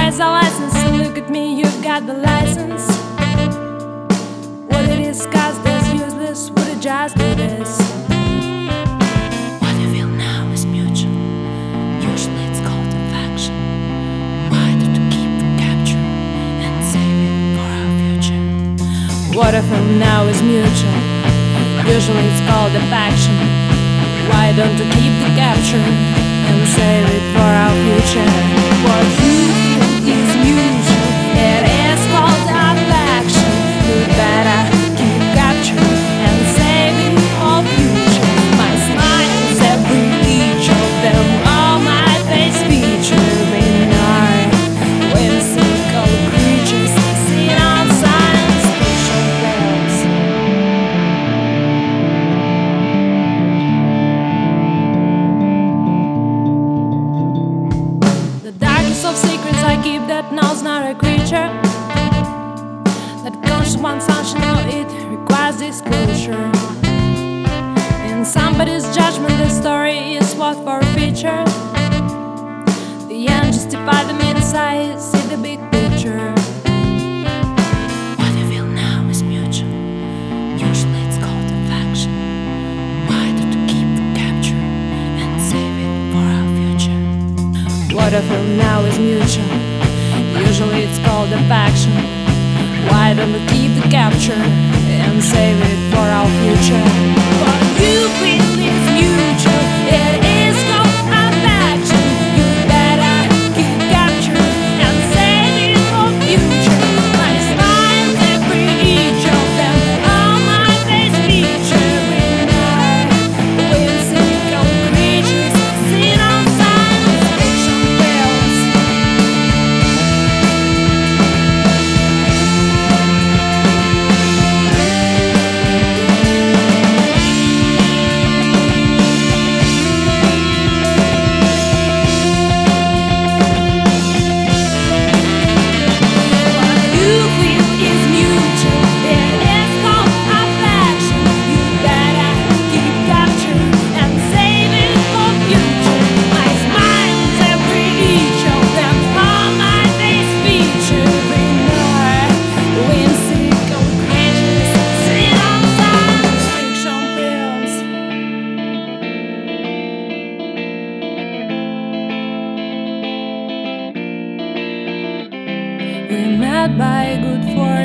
Where's the license? So look at me, you've got the license. What it is, cause that's useless. Would it just do this? What you feel now is mutual. Usually it's called affection. Why do you keep the capture and save it for our future? What I feel now is mutual. Usually it's called affection. Why don't you keep the capture and save it for our future? What you feel is mutual. It is called affection. You better keep capture and save it for future. My smiles, every each of them, all my face featuring are whimsical creatures seen on science fiction films. The darkest of secrets I keep that knows not a creature. That conscious one sunshine, no, it requires disclosure. In somebody's judgment, the story is what for a feature. The end justify the means, I see the big picture. What you feel now is mutual. Usually it's called affection. Why do you keep the capture and save it for our future? What I feel now is mutual. Usually it's called affection. Why don't we keep the capture and save it for our future? What you feel is mutual. It is called affection. You better keep capture and save it for future. My smiles, every each of them, all my face featuring are whimsical creatures seen on science fiction films. We met by good fortune.